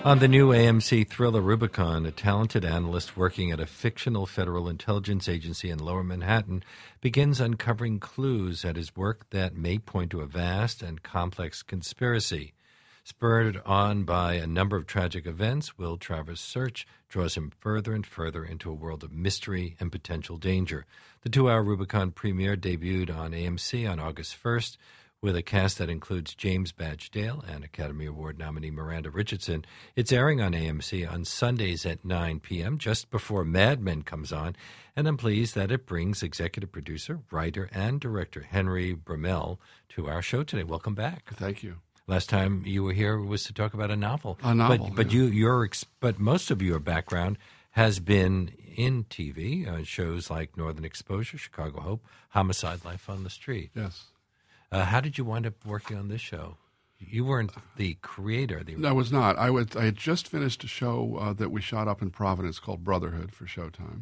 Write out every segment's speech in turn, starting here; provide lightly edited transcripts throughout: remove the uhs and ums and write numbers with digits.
On the new AMC thriller Rubicon, a talented analyst working at a fictional federal intelligence agency in Lower Manhattan begins uncovering clues at his work that may point to a vast and complex conspiracy. Spurred on by a number of tragic events, Will Travers' search draws him further and further into a world of mystery and potential danger. The 2-hour Rubicon premiere debuted on AMC on August 1st, with a cast that includes James Badge Dale and Academy Award nominee Miranda Richardson. It's airing on AMC on Sundays at 9 p.m., just before Mad Men comes on, and I'm pleased that it brings executive producer, writer, and director Henry Bromell to our show today. Welcome back. Thank you. Last time you were here was to talk about a novel. But yeah. But most of your background has been in TV, shows like Northern Exposure, Chicago Hope, Homicide: Life on the Street. Yes. How did you wind up working on this show? You weren't the creator. No, I was not. I had just finished a show that we shot up in Providence called Brotherhood for Showtime,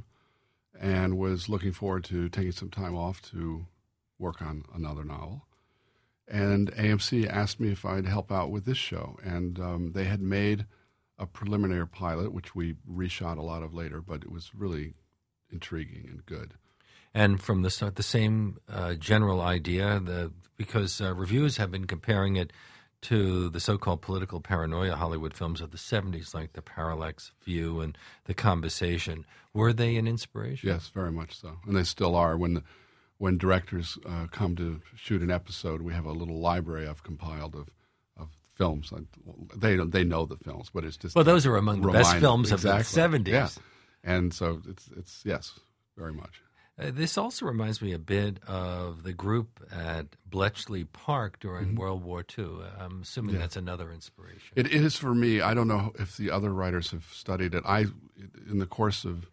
and was looking forward to taking some time off to work on another novel. And AMC asked me if I'd help out with this show, and they had made a preliminary pilot, which we reshot a lot of later, but it was really intriguing and good. And from the start, the same general idea, because reviewers have been comparing it to the so-called political paranoia Hollywood films of the 70s, like The Parallax View and The Conversation. Were they an inspiration? Yes, very much so. And they still are. When directors come to shoot an episode, we have a little library I've compiled of films. They know the films, but it's just... Well, those are among the best films of the 70s. Yeah. And so it's yes, very much. This also reminds me a bit of the group at Bletchley Park during World War II. I'm assuming that's another inspiration. It is for me. I don't know if the other writers have studied it. In the course of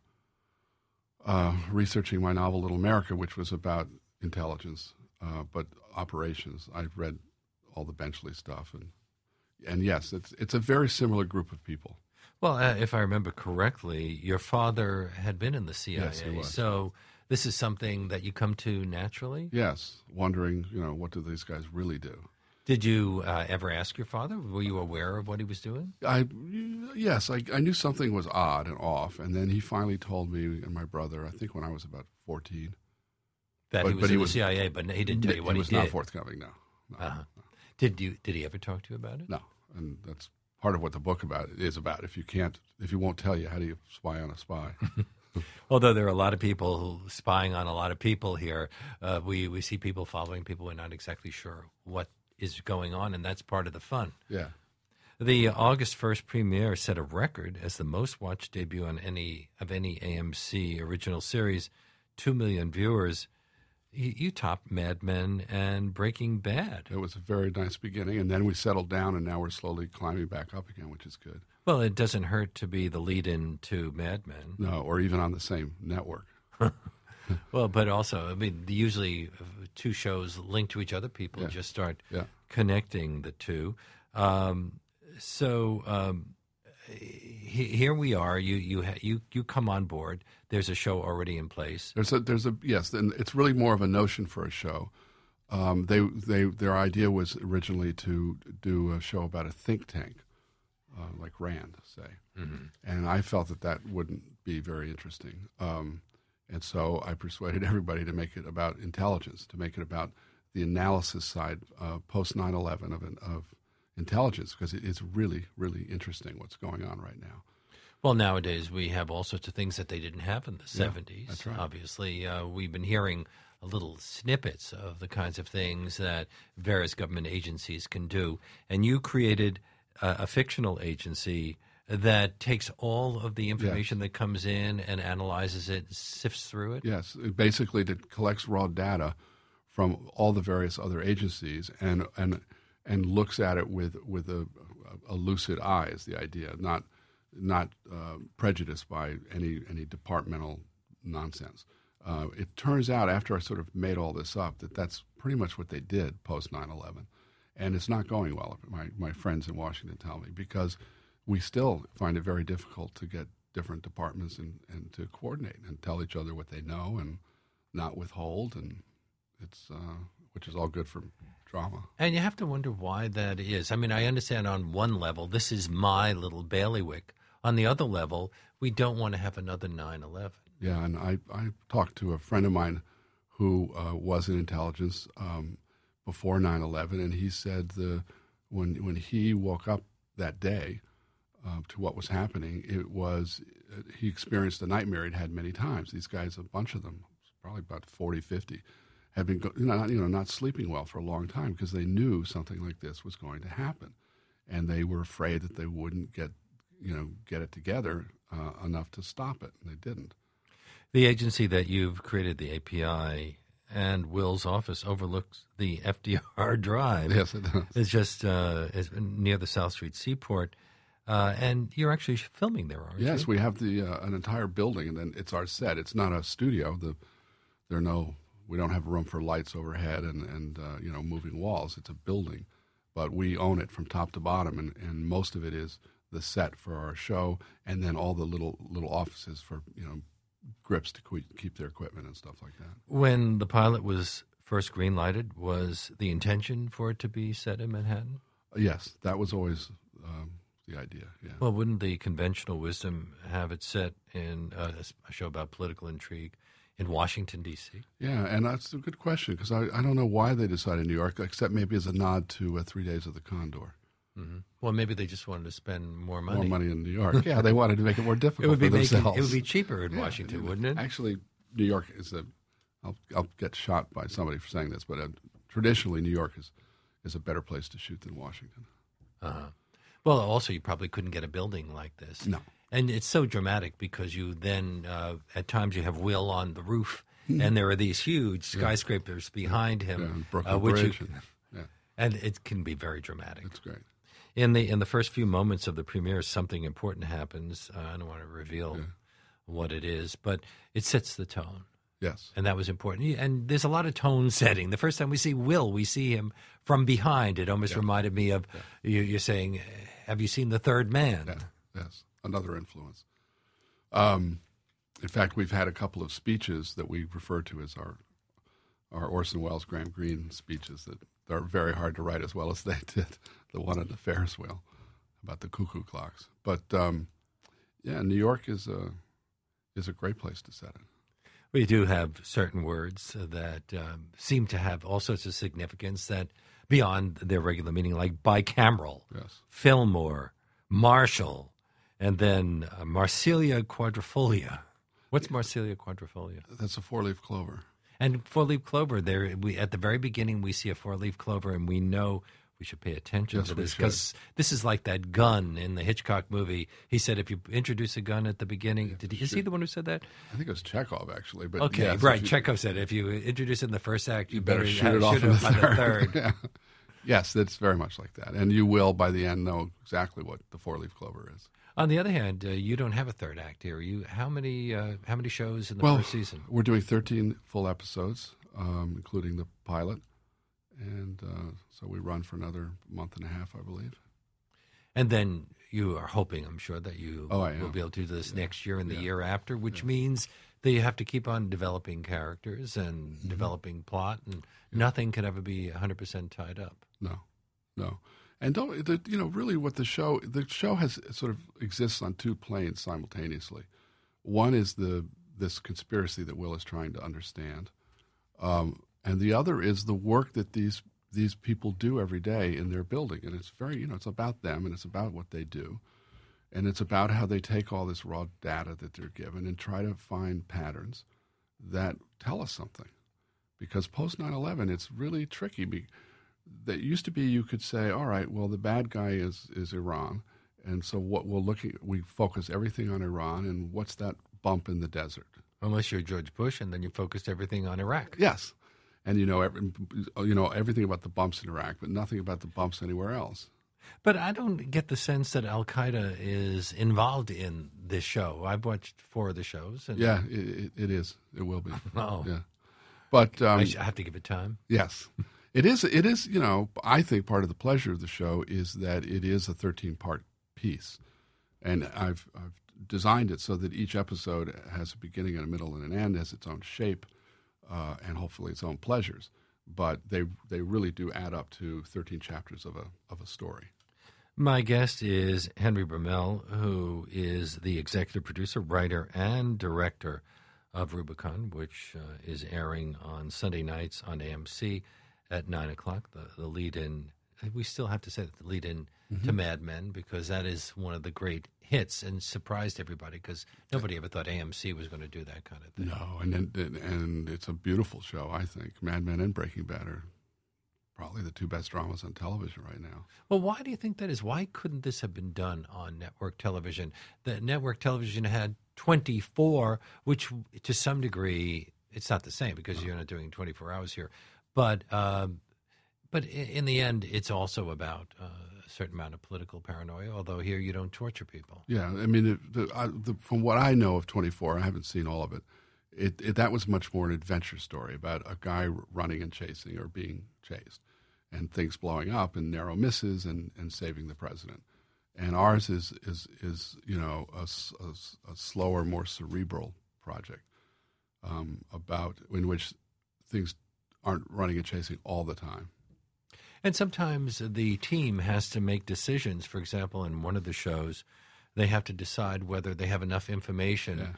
researching my novel Little America, which was about intelligence, but operations, I've read all the Benchley stuff. And yes, it's a very similar group of people. Well, if I remember correctly, your father had been in the CIA. Yes, he was. So... this is something that you come to naturally? Yes, wondering, what do these guys really do? Did you ever ask your father? Were you aware of what he was doing? Yes, I knew something was odd and off, and then he finally told me and my brother, I think when I was about 14. That he was in the CIA, but he didn't tell you what he did? He was not forthcoming, no. Uh-huh. Did he ever talk to you about it? No, and that's part of what the book is about. If you won't tell you, how do you spy on a spy? Although there are a lot of people spying on a lot of people here, we see people following people we're not exactly sure what is going on, and that's part of the fun. Yeah. The August 1st premiere set a record as the most-watched debut on any AMC original series, 2 million viewers. You topped Mad Men and Breaking Bad. It was a very nice beginning, and then we settled down, and now we're slowly climbing back up again, which is good. Well, it doesn't hurt to be the lead-in to Mad Men. No, or even on the same network. Well, but also, usually two shows linked to each other, people just start connecting the two. Here we are. You come on board. There's a show already in place. Yes, and it's really more of a notion for a show. Their idea was originally to do a show about a think tank. Like Rand, say. Mm-hmm. And I felt that wouldn't be very interesting. And so I persuaded everybody to make it about intelligence, to make it about the analysis side, post 9/11 of intelligence, because it's really, really interesting what's going on right now. Well, nowadays we have all sorts of things that they didn't have in the 70s. That's right. Obviously, we've been hearing little snippets of the kinds of things that various government agencies can do. And you created a fictional agency that takes all of the information that comes in and analyzes it, sifts through it? Yes. Basically, it collects raw data from all the various other agencies and looks at it with a lucid eye is the idea, not prejudiced by any departmental nonsense. It turns out, after I sort of made all this up, that's pretty much what they did post 9/11. And it's not going well, my friends in Washington tell me, because we still find it very difficult to get different departments and to coordinate and tell each other what they know and not withhold. And It's which is all good for drama. And you have to wonder why that is. I mean, I understand on one level, this is my little bailiwick. On the other level, we don't want to have another 9/11. Yeah, and I talked to a friend of mine who was in intelligence before 9/11, and he said when he woke up that day to what was happening, he experienced a nightmare he'd had many times. These guys, a bunch of them, probably about 40, 50, had been not sleeping well for a long time because they knew something like this was going to happen, and they were afraid that they wouldn't get it together enough to stop it, and they didn't. The agency that you've created, the API, and Will's office overlooks the FDR Drive. Yes, it does. It's just near the South Street Seaport, and you're actually filming there, aren't you? Yes, we have an entire building, and then it's our set. It's not a studio. We don't have room for lights overhead and moving walls. It's a building, but we own it from top to bottom, and most of it is the set for our show, and then all the little offices for grips to keep their equipment and stuff like that. When the pilot was first green-lighted, was the intention for it to be set in Manhattan? Yes, that was always the idea, yeah. Well, wouldn't the conventional wisdom have it set in a show about political intrigue in Washington, D.C.? Yeah, and that's a good question, because I don't know why they decided New York, except maybe as a nod to 3 Days of the Condor. Mm-hmm. Well, maybe they just wanted to spend more money. More money in New York. Yeah, they wanted to make it more difficult for themselves. It would be cheaper in Washington, wouldn't it? Actually, New York is I'll get shot by somebody for saying this, but traditionally New York is a better place to shoot than Washington. Uh-huh. Well, also, you probably couldn't get a building like this. No. And it's so dramatic because you then, at times, you have Will on the roof, and there are these huge skyscrapers behind him. Brooklyn Bridge. And it can be very dramatic. It's great. In the first few moments of the premiere, something important happens. I don't want to reveal what it is, but it sets the tone. Yes. And that was important. And there's a lot of tone setting. The first time we see Will, we see him from behind. It almost reminded me of you're saying, have you seen The Third Man? Yeah. Yes, another influence. In fact, we've had a couple of speeches that we refer to as our Orson Welles, Graham Greene speeches that are very hard to write as well as they did. The one on the Ferris wheel about the cuckoo clocks. But New York is a great place to set it. We do have certain words that seem to have all sorts of significance that beyond their regular meaning, like bicameral, Fillmore, Marshall, and then Marsilia quadrifolia. What's Marsilia quadrifolia? That's a four-leaf clover. And four-leaf clover, at the very beginning we see a four-leaf clover, and we know we should pay attention to this because this is like that gun in the Hitchcock movie. He said if you introduce a gun at the beginning, is he the one who said that? I think it was Chekhov, actually. But okay, yes, right. Chekhov said if you introduce it in the first act, you better shoot it off in the third. Yeah. Yes, it's very much like that. And you will, by the end, know exactly what the four-leaf clover is. On the other hand, you don't have a third act here. How many shows in the first season? We're doing 13 full episodes, including the pilot. And so we run for another month and a half, I believe. And then you are hoping, I'm sure, that you will be able to do this next year and the year after, which means that you have to keep on developing characters and developing plot, and nothing could ever be 100% tied up. No. And really what the show has sort of exists on two planes simultaneously. One is this conspiracy that Will is trying to understand. And the other is the work that these people do every day in their building. And it's very, it's about them and it's about what they do. And it's about how they take all this raw data that they're given and try to find patterns that tell us something. Because post 9/11, it's really tricky. That used to be you could say, all right, well, the bad guy is Iran. And so we focus everything on Iran. And what's that bump in the desert? Unless you're George Bush and then you focused everything on Iraq. Yes. And everything about the bumps in Iraq, but nothing about the bumps anywhere else. But I don't get the sense that Al-Qaeda is involved in this show. I've watched 4 of the shows. And yeah, it is. It will be. Oh. Yeah. But I have to give it time. Yes. It is, I think part of the pleasure of the show is that it is a 13-part piece. And I've designed it so that each episode has a beginning and a middle and an end, has its own shape. and hopefully its own pleasures. But they really do add up to 13 chapters of a story. My guest is Henry Bromell, who is the executive producer, writer, and director of Rubicon, which is airing on Sunday nights on AMC at 9 o'clock. The lead-in, we still have to say that the lead-in to Mad Men, because that is one of the great hits and surprised everybody because nobody ever thought AMC was going to do that kind of thing. No, and it's a beautiful show, I think. Mad Men and Breaking Bad are probably the two best dramas on television right now. Well, why do you think that is? Why couldn't this have been done on network television? The network television had 24, which to some degree, it's not the same because you're not doing 24 hours here. But in the end, it's also about a certain amount of political paranoia, although here you don't torture people. Yeah, I mean, from what I know of 24, I haven't seen all of it, that was much more an adventure story about a guy running and chasing or being chased and things blowing up and narrow misses and saving the president. And ours is you know, a slower, more cerebral project in which things aren't running and chasing all the time. And sometimes the team has to make decisions. For example, in one of the shows, they have to decide whether they have enough information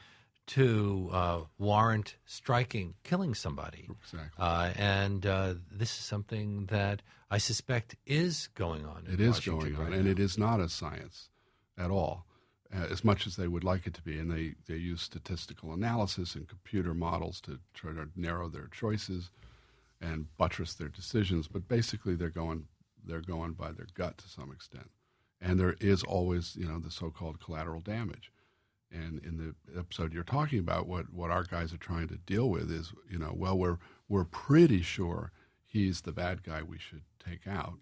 to warrant killing somebody. Exactly. And this is something that I suspect is going on. It is going on, and it is not a science at all, as much as they would like it to be. And they use statistical analysis and computer models to try to narrow their choices and buttress their decisions. But basically, they're going by their gut to some extent. And there is always, you know, the so-called collateral damage. And in the episode you're talking about, what our guys are trying to deal with is, you know, well, we're pretty sure he's the bad guy we should take out.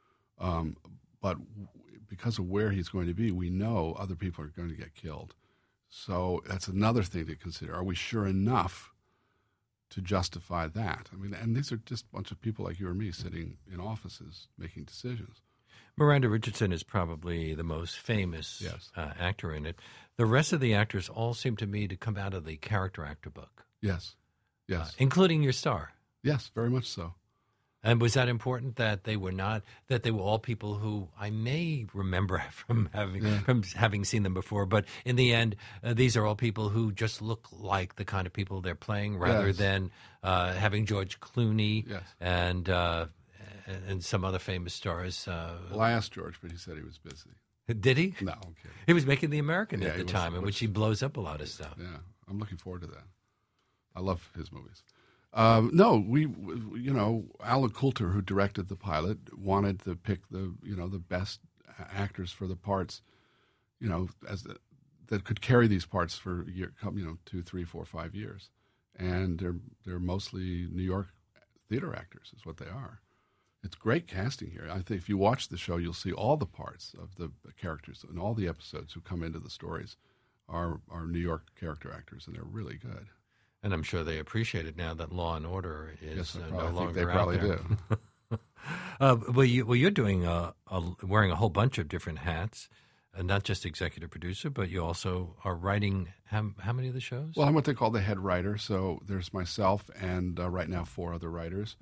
But because of where he's going to be, we know other people are going to get killed. So that's another thing to consider. Are we sure enough to justify that? I mean, and these are just a bunch of people like you or me sitting in offices making decisions. Miranda Richardson is probably the most famous actor in it. The rest of the actors all seem to me to come out of the character actor book. Yes. Including your star. Yes, very much so. And was that important that they were all people who I may remember from having seen them before, but in the end, these are all people who just look like the kind of people they're playing rather than having George Clooney and some other famous stars. Well, I asked George, but he said he was busy. Did he? No, I'm kidding. He was making The American at the time, in which he blows up a lot of stuff. Yeah, I'm looking forward to that. I love his movies. No, you know, Alan Coulter, who directed the pilot, wanted to pick the best actors for the parts, you know, that could carry these parts for 2, 3, 4, 5 years, and they're mostly New York theater actors, is what they are. It's great casting here. I think if you watch the show, you'll see all the parts of the characters and all the episodes who come into the stories are New York character actors, and they're really good. And I'm sure they appreciate it now that Law and Order is no longer they probably out there. do. Well, you're doing wearing a whole bunch of different hats, not just executive producer, but you also are writing how many of the shows? Well, I'm what they call the head writer. So there's myself and right now 4 other writers.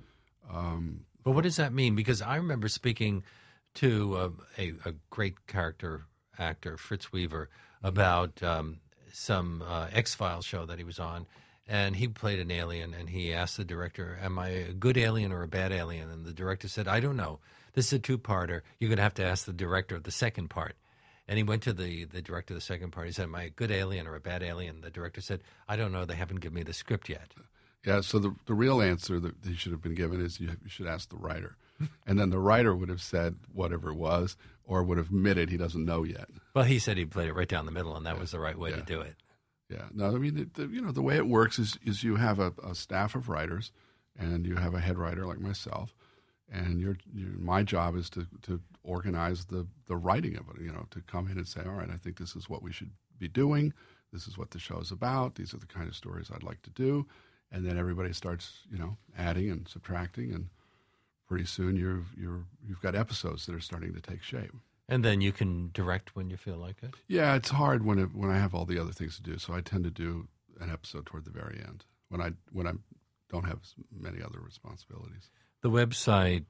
But what does that mean? Because I remember speaking to a great character actor, Fritz Weaver, about some X-Files show that he was on, and he played an alien, and he asked the director, am I a good alien or a bad alien? And the director said, I don't know. This is a 2-parter. You're going to have to ask the director of the second part. And he went to the director of the second part. He said, am I a good alien or a bad alien? The director said, I don't know. They haven't given me the script yet. Yeah, so the real answer that he should have been given is you should ask the writer. And then the writer would have said whatever it was or would have admitted he doesn't know yet. Well, he said he played it right down the middle, and that was the right way to do it. Yeah. No, I mean, the way it works is you have a staff of writers and you have a head writer like myself. And my job is to organize the writing of it, you know, to come in and say, all right, I think this is what we should be doing. This is what the show is about. These are the kind of stories I'd like to do. And then everybody starts, you know, adding and subtracting, and pretty soon you've got episodes that are starting to take shape. And then you can direct when you feel like it? Yeah, it's hard when I have all the other things to do. So I tend to do an episode toward the very end when I'm don't have as many other responsibilities. The website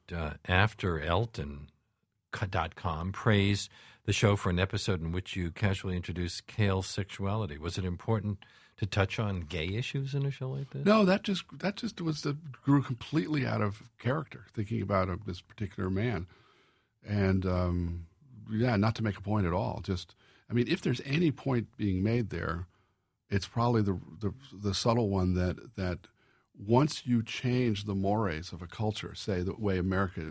AfterElton.com praised the show for an episode in which you casually introduced Cale's sexuality. Was it important to touch on gay issues in a show like this? No, that just grew completely out of character, thinking about this particular man, and not to make a point at all. Just, I mean, if there's any point being made there, it's probably the subtle one that once you change the mores of a culture, say the way America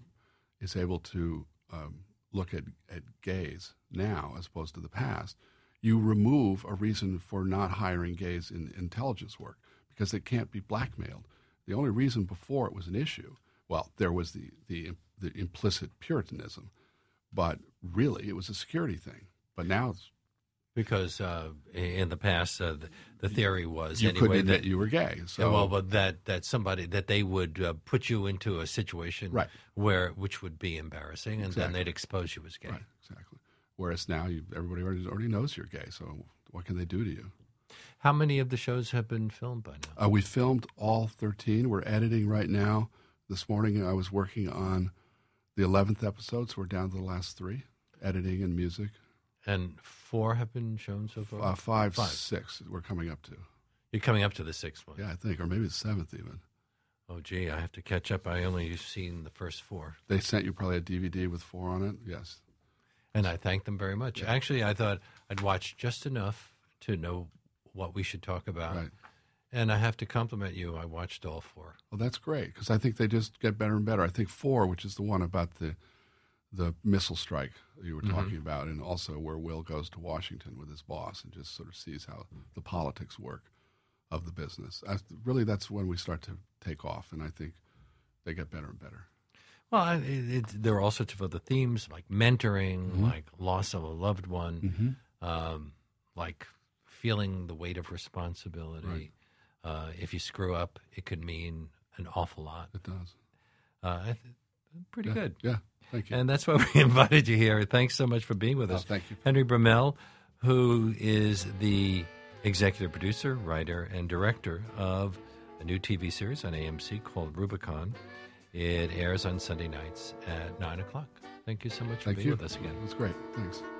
is able to look at gays now as opposed to the past, you remove a reason for not hiring gays in intelligence work because they can't be blackmailed. The only reason before it was an issue, well, there was the implicit Puritanism, but really it was a security thing. But now it's because in the past the theory was you anyway couldn't admit you were gay. So but that somebody that they would put you into a situation right. which would be embarrassing, and then they'd expose you as gay. Right, exactly. Whereas now everybody already knows you're gay, so what can they do to you? How many of the shows have been filmed by now? We filmed all 13. We're editing right now. This morning I was working on the 11th episode, so we're down to the last 3, editing and music. And 4 have been shown so far? 5, 6 we're coming up to. You're coming up to the 6th one? Yeah, I think, or maybe the 7th even. Oh, gee, I have to catch up. I only seen the first 4. They sent you probably a DVD with 4 on it? Yes. And I thank them very much. Yeah. Actually, I thought I'd watched just enough to know what we should talk about. Right. And I have to compliment you. I watched all 4. Well, that's great, because I think they just get better and better. I think 4, which is the one about the missile strike you were talking about, and also where Will goes to Washington with his boss and just sort of sees how the politics work of the business. Really, that's when we start to take off, and I think they get better and better. Well, there are all sorts of other themes, like mentoring, like loss of a loved one, like feeling the weight of responsibility. Right. If you screw up, it could mean an awful lot. It does. Pretty good. Yeah, thank you. And that's why we invited you here. Thanks so much for being with us. Thank you. Henry Bromell, who is the executive producer, writer, and director of a new TV series on AMC called Rubicon. It airs on Sunday nights at 9 o'clock. Thank you so much for being with us again. It was great. Thanks.